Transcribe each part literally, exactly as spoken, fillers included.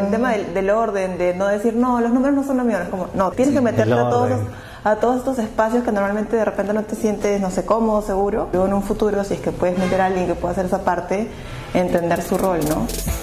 el tema del, del orden, de no decir, no, los números no son lo mío, es como, no, tienes sí, que meterte a todos, a todos estos espacios que normalmente de repente no te sientes, no sé, cómodo, seguro. Luego en un futuro, si es que puedes meter a alguien que pueda hacer esa parte, entender su rol, ¿no?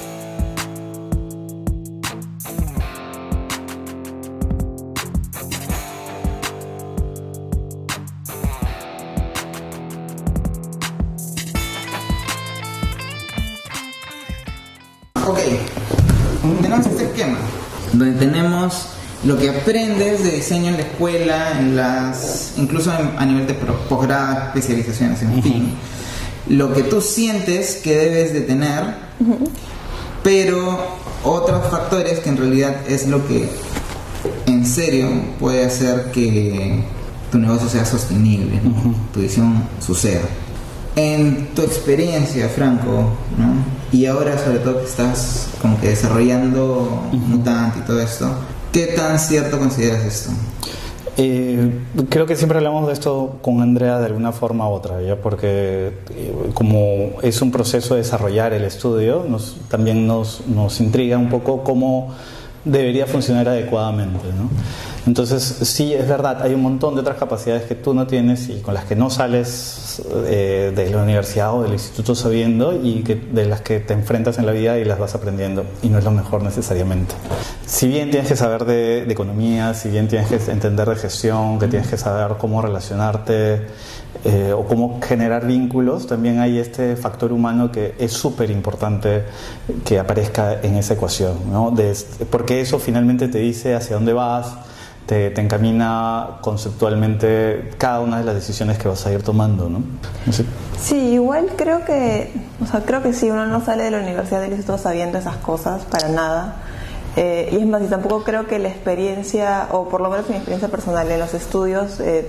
Ok, tenemos este esquema donde tenemos lo que aprendes de diseño en la escuela, en las, incluso en, a nivel de posgrado, especializaciones, en uh-huh. fin, lo que tú sientes que debes de tener, uh-huh. pero otros factores que en realidad es lo que en serio puede hacer que tu negocio sea sostenible, ¿no? Uh-huh. Tu visión suceda. En tu experiencia, Franco, ¿no? Y ahora sobre todo que estás como que desarrollando uh-huh. Mutante y todo esto, ¿qué tan cierto consideras esto? Eh, creo que siempre hablamos de esto con Andrea de alguna forma u otra, ¿ya? Porque eh, como es un proceso de desarrollar el estudio, nos, también nos, nos intriga un poco cómo debería funcionar adecuadamente, ¿no? Entonces, sí, es verdad, hay un montón de otras capacidades que tú no tienes y con las que no sales eh, de la universidad o del instituto sabiendo y que, de las que te enfrentas en la vida y las vas aprendiendo, y no es lo mejor necesariamente. Si bien tienes que saber de, de economía, si bien tienes que entender de gestión, que tienes que saber cómo relacionarte eh, o cómo generar vínculos, también hay este factor humano que es súper importante que aparezca en esa ecuación, ¿no? De, porque eso finalmente te dice hacia dónde vas, Te, te encamina conceptualmente cada una de las decisiones que vas a ir tomando, ¿no? No sé. Sí, igual creo que, o sea, creo que sí, uno no sale de la universidad del instituto sabiendo esas cosas, para nada. Eh, y es más, y tampoco creo que la experiencia, o por lo menos mi experiencia personal en los estudios, eh,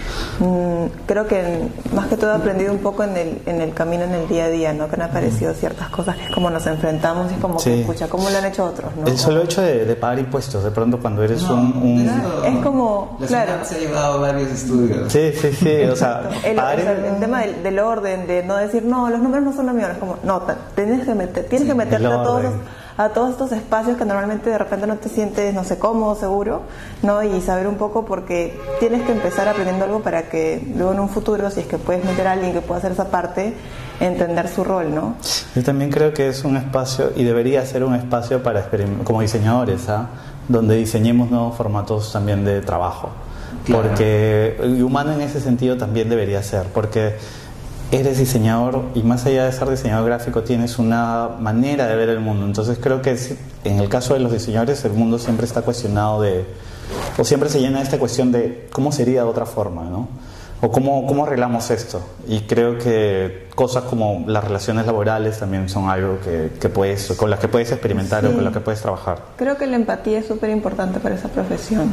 mm, creo que más que todo he aprendido un poco en el, en el camino, en el día a día, ¿no? Que han aparecido ciertas cosas que es como nos enfrentamos y es como sí. que, escucha, ¿cómo lo han hecho otros, no? El solo hecho de, de pagar impuestos, de pronto cuando eres no, un... un... Claro, es como, la claro. se ha llevado varios estudios. Sí, sí, sí, o sea... el, pagar... o sea, el tema del, del orden, de no decir, no, los números no son lo mío, es como, no, tienes que, meter, tienes sí, que meterte a todos los... a todos estos espacios que normalmente de repente no te sientes, no sé, cómodo, seguro, ¿no? Y saber un poco, porque tienes que empezar aprendiendo algo para que luego en un futuro, si es que puedes meter a alguien que pueda hacer esa parte, entender su rol, ¿no? Yo también creo que es un espacio, y debería ser un espacio para como diseñadores, ¿ah? Donde diseñemos nuevos formatos también de trabajo. Claro. Porque y humano en ese sentido también debería ser, porque eres diseñador y más allá de ser diseñador gráfico tienes una manera de ver el mundo. Entonces creo que en el caso de los diseñadores el mundo siempre está cuestionado de, o siempre se llena de esta cuestión de cómo sería de otra forma, ¿no? O cómo, cómo arreglamos esto. Y creo que cosas como las relaciones laborales también son algo que, que puedes, con las que puedes experimentar, sí. o con las que puedes trabajar. Creo que la empatía es súper importante para esa profesión,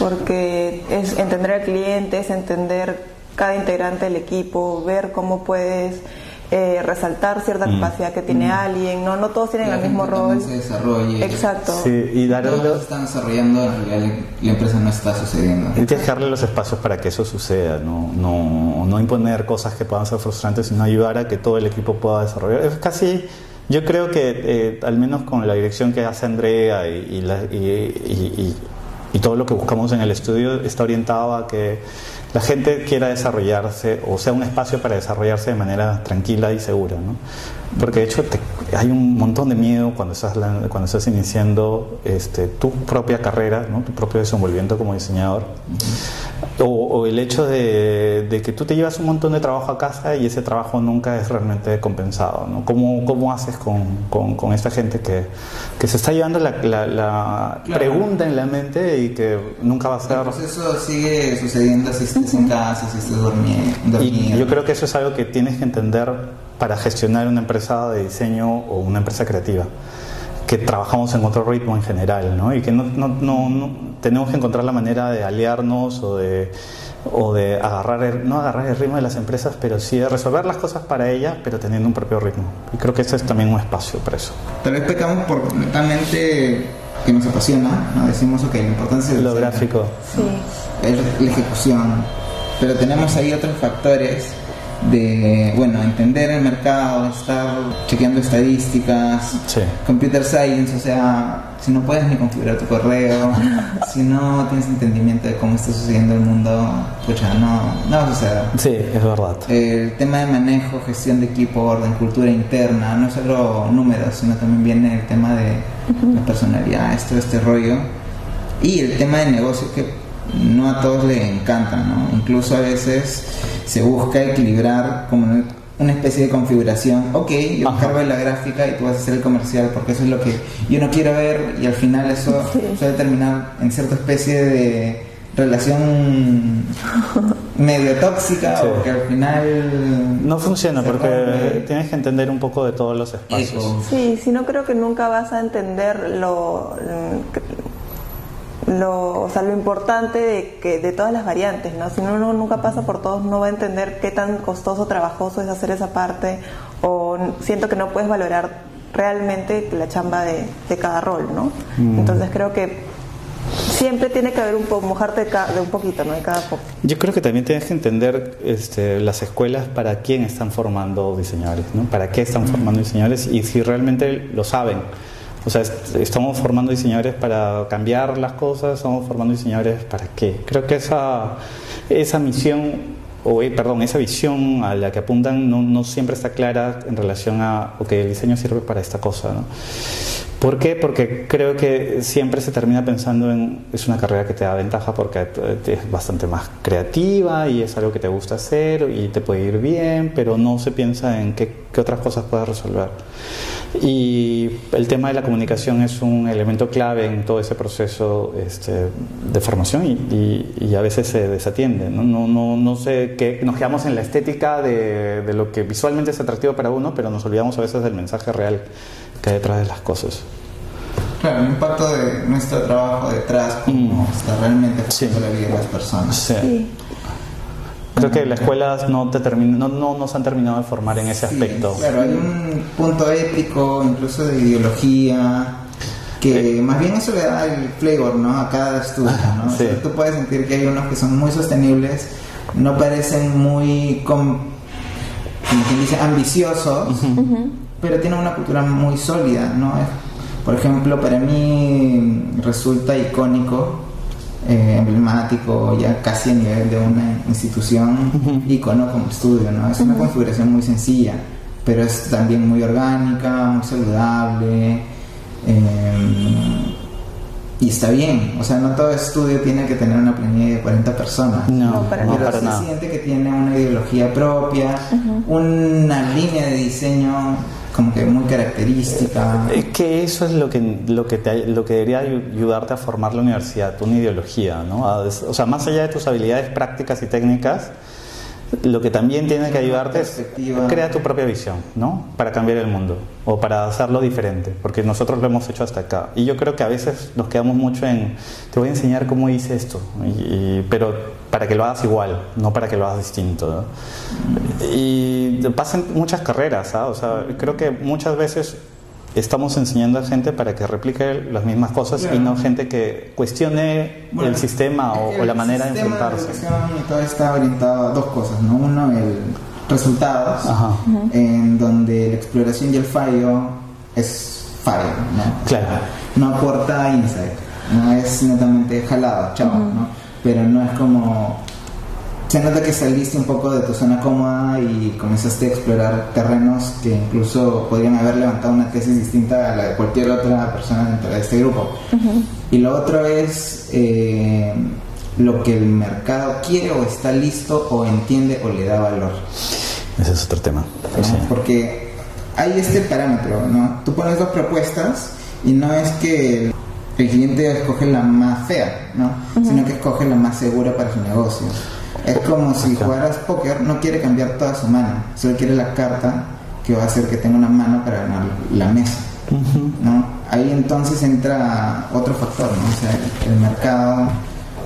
porque es entender al cliente, es entender cada integrante del equipo, ver cómo puedes eh, resaltar cierta mm. capacidad que tiene mm. alguien, no no todos tienen el mismo rol. Se desarrolle. Exacto. Sí, y darle todos los... están desarrollando, en realidad la empresa no está sucediendo. Y tienes que darle los espacios para que eso suceda, no, no, no imponer cosas que puedan ser frustrantes, sino ayudar a que todo el equipo pueda desarrollar. Es casi, yo creo que eh, al menos con la dirección que hace Andrea y, y, la, y, y, y, y todo lo que buscamos en el estudio está orientado a que la gente quiera desarrollarse, o sea, un espacio para desarrollarse de manera tranquila y segura, ¿no? Porque de hecho te, hay un montón de miedo cuando estás, cuando estás iniciando este, tu propia carrera, ¿no? Tu propio desenvolvimiento como diseñador. Uh-huh. o, o el hecho de, de que tú te llevas un montón de trabajo a casa y ese trabajo nunca es realmente compensado, ¿no? ¿Cómo, cómo haces con, con, con esta gente que, que se está llevando la, la, la claro. pregunta en la mente y que nunca va a ser... El proceso sigue sucediendo si estés en casa, si estés dormiendo. Y yo creo que eso es algo que tienes que entender para gestionar una empresa de diseño o una empresa creativa, que trabajamos en otro ritmo en general, ¿no? Y que no, no, no, no tenemos que encontrar la manera de aliarnos o de, o de agarrar el, no agarrar el ritmo de las empresas, pero sí de resolver las cosas para ellas, pero teniendo un propio ritmo. Y creo que ese es también un espacio para eso. Tal vez pecamos por completamente que nos apasiona, ¿no? Decimos, ok, la importancia de lo gráfico, sí. es la ejecución, pero tenemos ahí otros factores de, bueno, entender el mercado, estar chequeando estadísticas, sí. computer science, o sea, si no puedes ni configurar tu correo, si no tienes entendimiento de cómo está sucediendo el mundo, pucha, no, no va a suceder. Sí, es verdad. El tema de manejo, gestión de equipo, orden, cultura interna, no solo números, sino también viene el tema de uh-huh. la personalidad, esto, este rollo. Y el tema de negocio, que no a todos les encanta, ¿no? Incluso a veces se busca equilibrar como una especie de configuración. Ok, yo Ajá. cargo de la gráfica y tú vas a hacer el comercial porque eso es lo que yo no quiero ver, y al final eso sí. suele terminar en cierta especie de relación medio tóxica, sí. o que al final no funciona porque rompe. Tienes que entender un poco de todos los espacios. Eso. Sí, si no, creo que nunca vas a entender lo... Lo, o sea, lo importante de que de todas las variantes, ¿no? Si uno nunca pasa por todos, no va a entender qué tan costoso, trabajoso es hacer esa parte, o siento que no puedes valorar realmente la chamba de, de cada rol, ¿no? Mm. Entonces creo que siempre tiene que haber un poco, mojarte de, cada, de un poquito, ¿no? De cada poco. Yo creo que también tienes que entender este, las escuelas para quién están formando diseñadores, ¿no? Para qué están formando diseñadores y si realmente lo saben. O sea, estamos formando diseñadores para cambiar las cosas, estamos formando diseñadores para qué. Creo que esa, esa misión, o eh, perdón, esa visión a la que apuntan no, no siempre está clara en relación a, ok, el diseño sirve para esta cosa, ¿no? ¿Por qué? Porque creo que siempre se termina pensando en, es una carrera que te da ventaja porque es bastante más creativa y es algo que te gusta hacer y te puede ir bien, pero no se piensa en qué, qué otras cosas puedes resolver. Y el tema de la comunicación es un elemento clave en todo ese proceso este, de formación y, y, y a veces se desatiende, ¿no? No, no, no sé qué, nos quedamos en la estética de, de lo que visualmente es atractivo para uno, pero nos olvidamos a veces del mensaje real que hay detrás de las cosas. Claro, el impacto de nuestro trabajo detrás, cómo mm. está realmente afectando sí. la vida de las personas. Sí. Sí. Creo que las escuelas no, te termin- no, no nos han terminado de formar en ese aspecto. Sí, claro, hay un punto ético, incluso de ideología, que eh. más bien eso le da el flavor, ¿no? A cada estudio, ¿no? Sí. O sea, tú puedes sentir que hay unos que son muy sostenibles, no parecen muy, com- como quien dice, ambiciosos, uh-huh. pero tienen una cultura muy sólida, ¿no? Por ejemplo, para mí resulta icónico, eh, emblemático, ya casi a nivel de una institución, uh-huh. icono como estudio, ¿no? Es una uh-huh. configuración muy sencilla, pero es también muy orgánica, muy saludable, eh, y está bien. O sea, no todo estudio tiene que tener una planilla de cuarenta personas. No, no para, pero no, para se nada. siente que tiene una ideología propia, uh-huh. una línea de diseño como que muy característica. Es que eso es lo que lo que te, lo que debería ayudarte a formar la universidad, una ideología, ¿no? O sea, más allá de tus habilidades prácticas y técnicas, lo que también tiene que ayudarte es crear tu propia visión, ¿no? Para cambiar el mundo o para hacerlo diferente, porque nosotros lo hemos hecho hasta acá. Y yo creo que a veces nos quedamos mucho en, te voy a enseñar cómo hice esto, y, y, pero para que lo hagas igual, no para que lo hagas distinto, ¿no? Y pasan muchas carreras, ¿sabes? O sea, creo que muchas veces estamos enseñando a gente para que replique las mismas cosas, claro. y no gente que cuestione bueno, el sistema o, el o la manera de enfrentarse. El sistema de educación todo está orientado a dos cosas, ¿no? Uno, el resultados, Ajá. en donde la exploración y el fallo es fallo, ¿no? Claro. No aporta insight, no es netamente jalado, chao, uh-huh. ¿no? Pero no es como... Se nota que saliste un poco de tu zona cómoda y comenzaste a explorar terrenos que incluso podrían haber levantado una tesis distinta a la de cualquier otra persona dentro de este grupo. Uh-huh. Y lo otro es eh, lo que el mercado quiere o está listo o entiende o le da valor. Ese es otro tema. ¿No? Sí. Porque hay este parámetro, ¿no? Tú pones dos propuestas y no es que el cliente escoge la más fea, ¿no? Uh-huh. Sino que escoge la más segura para su negocio. Es como si jugaras póker, no quiere cambiar toda su mano, solo quiere la carta que va a hacer que tenga una mano para ganar la mesa, uh-huh. ¿no? Ahí entonces entra otro factor, ¿no? O sea, el mercado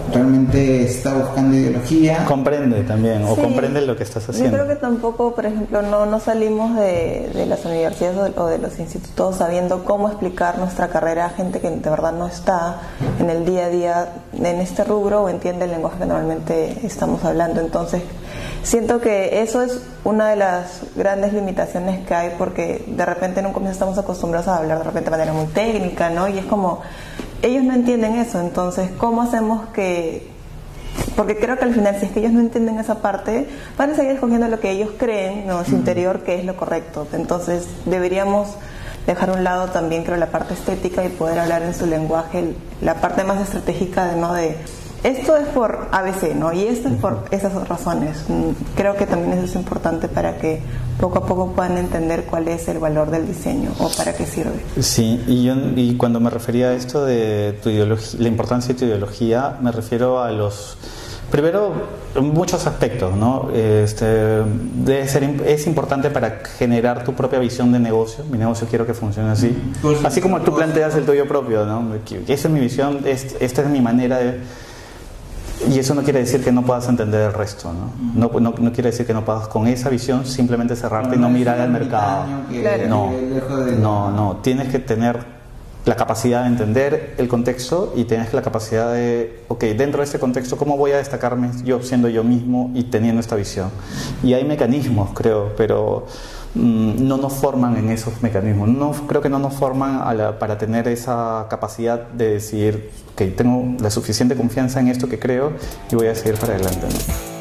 realmente está buscando ideología. Comprende también, o Sí. comprende lo que estás haciendo. Yo creo que tampoco, por ejemplo, no, no salimos de, de las universidades o de, o de los institutos sabiendo cómo explicar nuestra carrera a gente que de verdad no está en el día a día en este rubro o entiende el lenguaje que normalmente estamos hablando. Entonces, siento que eso es una de las grandes limitaciones que hay, porque de repente en un comienzo estamos acostumbrados a hablar de repente de manera muy técnica, ¿no? Y es como, ellos no entienden eso, entonces, ¿cómo hacemos que...? Porque creo que al final, si es que ellos no entienden esa parte, van a seguir escogiendo lo que ellos creen, ¿no? Su interior, que es lo correcto. Entonces, deberíamos dejar a un lado también, creo, la parte estética y poder hablar en su lenguaje, la parte más estratégica de, ¿no? De esto es por A B C, ¿no? Y esto es por esas razones. Creo que también eso es importante para que poco a poco puedan entender cuál es el valor del diseño o para qué sirve. Sí, y, yo, y cuando me refería a esto de tu ideología, la importancia de tu ideología, me refiero a los... Primero, muchos aspectos, ¿no? Este, debe ser, es importante para generar tu propia visión de negocio. Mi negocio quiero que funcione así. Así como tú planteas el tuyo propio, ¿no? Esa es mi visión, esta es mi manera de... Y eso no quiere decir que no puedas entender el resto, ¿no? No, no, no quiere decir que no puedas con esa visión simplemente cerrarte no, y no mirar al mercado. Claro. No, no, no. Tienes que tener la capacidad de entender el contexto y tienes la capacidad de, ok, dentro de ese contexto, ¿cómo voy a destacarme yo siendo yo mismo y teniendo esta visión? Y hay mecanismos, creo, pero mmm, no nos forman en esos mecanismos. No, creo que no nos forman a la, para tener esa capacidad de decir, ok, tengo la suficiente confianza en esto que creo y voy a seguir para adelante, ¿no?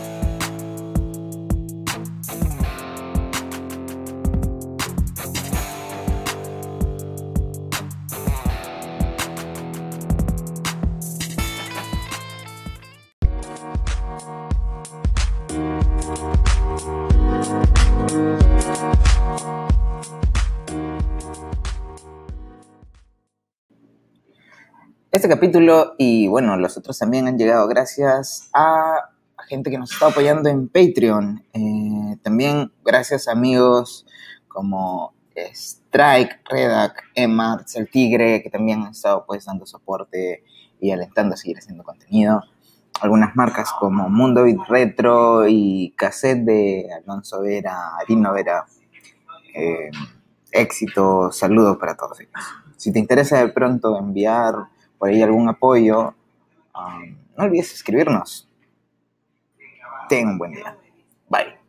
Este capítulo y bueno, los otros también han llegado gracias a, a gente que nos está apoyando en Patreon. Eh, también gracias a amigos como Strike, Redac, Emma, El Tigre, que también han estado pues dando soporte y alentando a seguir haciendo contenido. Algunas marcas como Mundo Beat Retro y Cassette de Alonso Vera, Arino Vera. Eh, éxito, saludos para todos ellos. Si te interesa de pronto enviar por ahí algún apoyo, um, no olvides escribirnos. Ten un buen día. Bye.